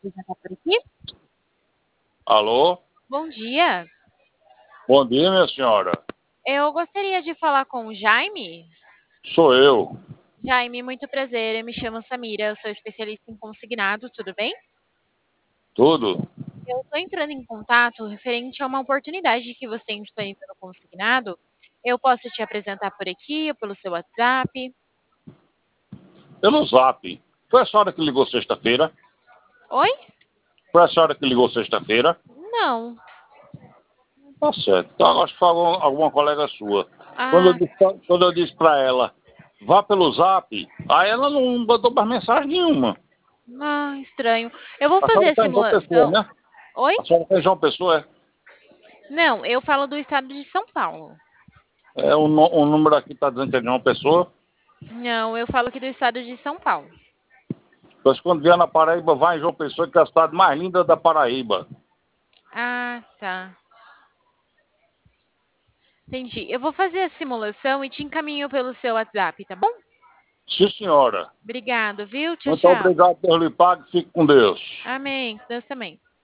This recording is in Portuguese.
apresentar por aqui? Alô? Bom dia. Bom dia, minha senhora. Eu gostaria de falar com o Jaime. Sou eu. Jaime, muito prazer. Eu me chamo Samira, eu sou especialista em consignado, tudo bem? Tudo? Eu estou entrando em contato referente a uma oportunidade que você tem disponível no consignado. Eu posso te apresentar por aqui ou pelo seu WhatsApp? Pelo Zap. Foi a senhora que ligou sexta-feira? Oi? Foi a senhora que ligou sexta-feira? Não. Tá certo. Então, acho que foi alguma colega sua. Ah, Quando eu disse pra ela, vá pelo Zap, aí ela não mandou mais mensagem nenhuma. estranho. Eu vou A fazer senhora a está em João Pessoa, simulação. né? Oi? A senhora está em João Pessoa, é? Não, eu falo do estado de São Paulo. O número aqui está dizendo que é de João Pessoa. Não, eu falo aqui do estado de São Paulo. Mas quando vier na Paraíba, vai em João Pessoa, que é a cidade mais linda da Paraíba. Ah, tá. Entendi. Eu vou fazer a simulação e te encaminho pelo seu WhatsApp, tá bom? Sim, senhora. Obrigado, viu? Tchau, Muito tchau. obrigado, Deus lhe pague. Fique com Deus. Amém. Deus também.